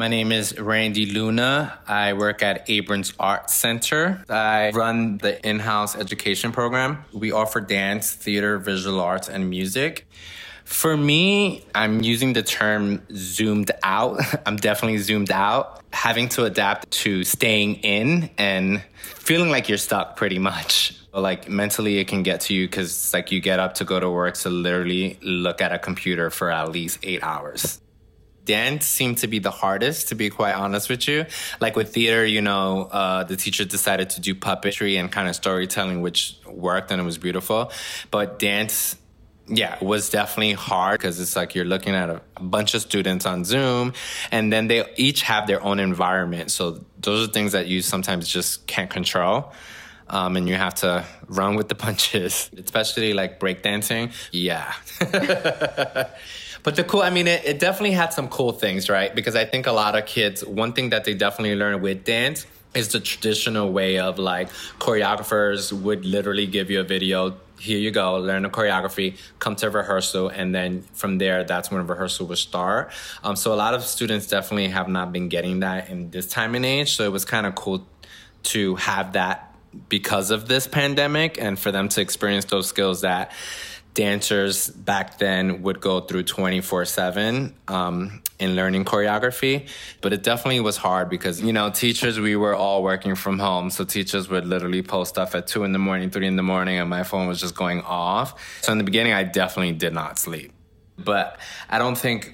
My name is Randy Luna. I work at Abrams Art Center. I run the in-house education program. We offer dance, theater, visual arts, and music. For me, I'm using the term zoomed out. I'm definitely zoomed out. Having to adapt to staying in and feeling like you're stuck pretty much. Like mentally it can get to you because like you get up to go to work to literally look at a computer for at least 8 hours. Dance seemed to be the hardest, to be quite honest with you. Like with theater, the teacher decided to do puppetry and kind of storytelling, which worked and it was beautiful. But dance, yeah, it was definitely hard because it's like you're looking at a bunch of students on Zoom and then they each have their own environment. So those are things that you sometimes just can't control. And you have to run with the punches, especially like breakdancing. Yeah. But it definitely had some cool things, right? Because I think a lot of kids, one thing that they definitely learn with dance is the traditional way of like choreographers would literally give you a video. Here you go, learn the choreography, come to rehearsal, and then from there, that's when rehearsal would start. So a lot of students definitely have not been getting that in this time and age. So it was kind of cool to have that because of this pandemic and for them to experience those skills that dancers back then would go through 24/7 in learning choreography. But it definitely was hard because, teachers, we were all working from home. So teachers would literally post stuff at 2 a.m, 3 a.m, and my phone was just going off. So in the beginning, I definitely did not sleep. But I don't think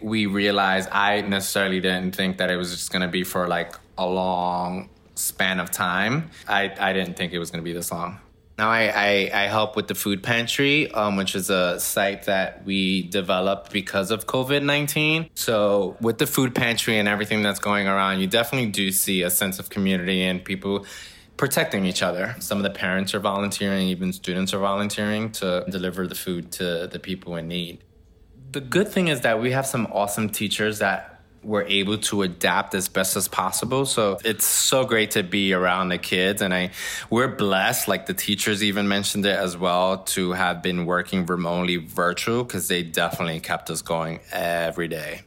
I necessarily didn't think that it was just going to be for like a long span of time. I didn't think it was going to be this long. Now I help with the food pantry, which is a site that we developed because of COVID-19. So with the food pantry and everything that's going around, you definitely do see a sense of community and people protecting each other. Some of the parents are volunteering, even students are volunteering to deliver the food to the people in need. The good thing is that we have some awesome teachers that were able to adapt as best as possible. So it's so great to be around the kids. And we're blessed, like the teachers even mentioned it as well, to have been working remotely virtual because they definitely kept us going every day.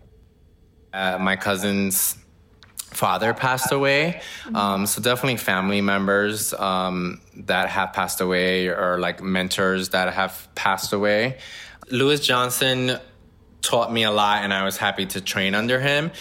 My cousin's father passed away. So definitely family members that have passed away or like mentors that have passed away. Lewis Johnson taught me a lot, and I was happy to train under him.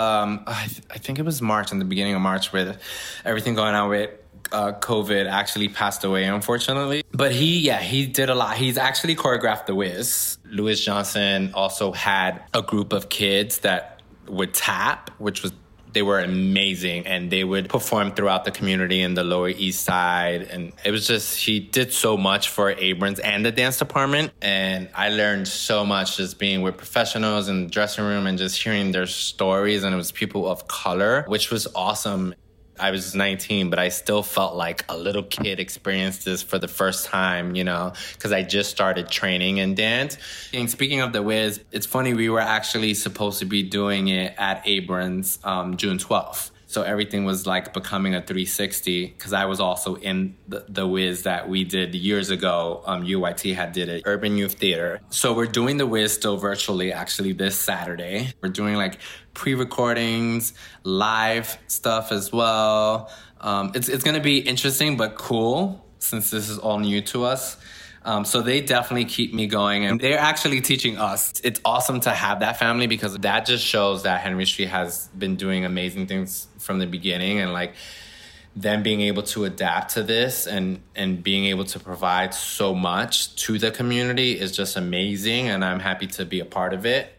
I think it was March, in the beginning of March, with everything going on with COVID, actually passed away, unfortunately. But he did a lot. He's actually choreographed The Wiz. Lewis Johnson also had a group of kids that would tap, they were amazing, and they would perform throughout the community in the Lower East Side. And it was just, he did so much for Abrams and the dance department. And I learned so much just being with professionals in the dressing room and just hearing their stories. And it was people of color, which was awesome. I was 19, but I still felt like a little kid experienced this for the first time, because I just started training in dance. And speaking of The Wiz, it's funny, we were actually supposed to be doing it at Abrams June 12th. So everything was like becoming a 360 because I was also in the Wiz that we did years ago. UYT had did it, Urban Youth Theater. So we're doing the Wiz still virtually actually this Saturday. We're doing like pre-recordings, live stuff as well. It's going to be interesting but cool since this is all new to us. So they definitely keep me going, and they're actually teaching us. It's awesome to have that family because that just shows that Henry Street has been doing amazing things from the beginning, and like them being able to adapt to this and being able to provide so much to the community is just amazing, and I'm happy to be a part of it.